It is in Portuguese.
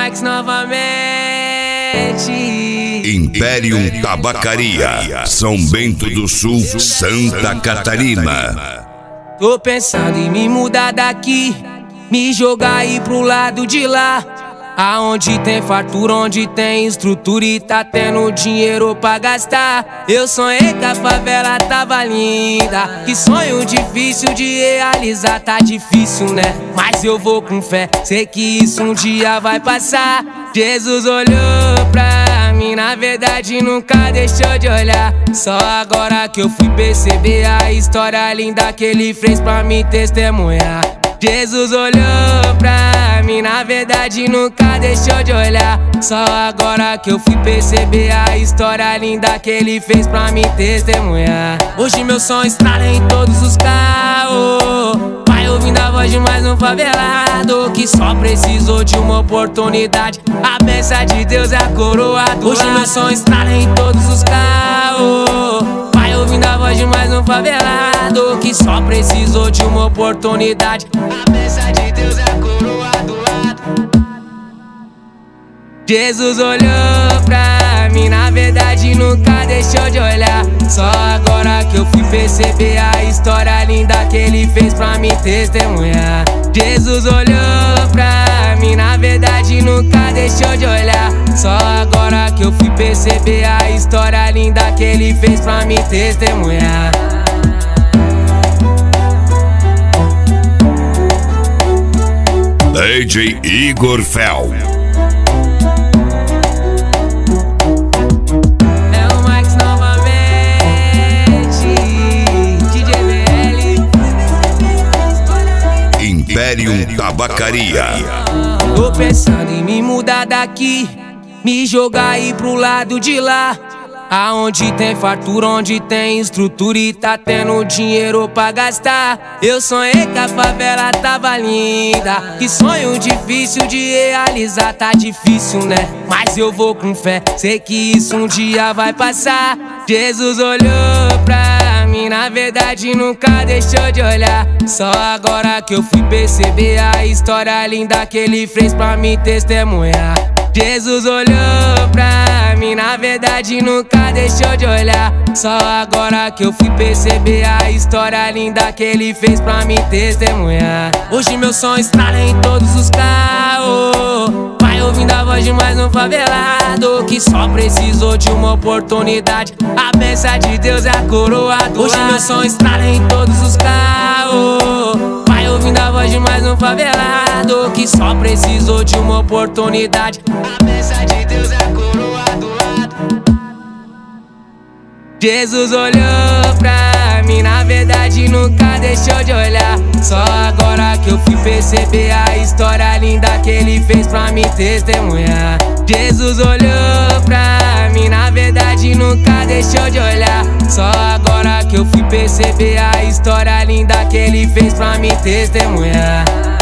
Max novamente. Imperium Tabacaria, São Bento do Sul, Santa Catarina. Tô pensando em me mudar daqui, me jogar aí pro lado de lá, aonde tem fartura, onde tem estrutura e tá tendo dinheiro pra gastar. Eu sonhei que a favela tava linda, que sonho difícil de realizar. Tá difícil, né? Mas eu vou com fé, sei que isso um dia vai passar. Jesus olhou pra mim, na verdade nunca deixou de olhar. Só agora que eu fui perceber a história linda que ele fez pra me testemunhar. Jesus olhou pra mim, na verdade nunca deixou de olhar. Só agora que eu fui perceber a história linda que ele fez pra me testemunhar. Hoje meu som estrala em todos os carros, vai ouvindo a voz de mais um favelado que só precisou de uma oportunidade. A bênção de Deus é a coroa do lado. Hoje meu som estrala em todos os carros, vai ouvindo a voz de mais um favelado que só precisou de uma oportunidade. A bênção de Deus é a coroa do lado. Jesus olhou pra mim, na verdade nunca deixou de olhar. Só agora que eu fui perceber a história linda que ele fez pra me testemunhar. Jesus olhou pra mim, na verdade nunca deixou de olhar. Só agora que eu fui perceber a história linda que ele fez pra me testemunhar. DJ Igor Fel. Imperium Tabacaria. Tô pensando em me mudar daqui, me jogar aí pro lado de lá, aonde tem fartura, onde tem estrutura e tá tendo dinheiro pra gastar. Eu sonhei que a favela tava linda, que sonho difícil de realizar. Tá difícil, né? Mas eu vou com fé, sei que isso um dia vai passar. Jesus olhou pra mim, na verdade nunca deixou de olhar. Só agora que eu fui perceber a história linda que ele fez pra me testemunhar. Jesus olhou pra mim, na verdade nunca deixou de olhar. Só agora que eu fui perceber a história linda que ele fez pra me testemunhar. Hoje meu som estrala em todos os carros, vai ouvindo a voz de mais um favelado que só precisou de uma oportunidade. A bênção de Deus é a coroa do lado. Hoje meu som estrala em todos os carros, vai ouvindo a voz de mais um favelado que só precisou de uma oportunidade. A bênção de Deus é a coroa do lado. Jesus olhou pra mim, na verdade nunca deixou de olhar. Só agora que eu fui perceber a história linda que ele fez pra me testemunhar. Jesus olhou pra mim, na verdade nunca deixou de olhar. Só agora que eu fui perceber a história linda que ele fez pra me testemunhar.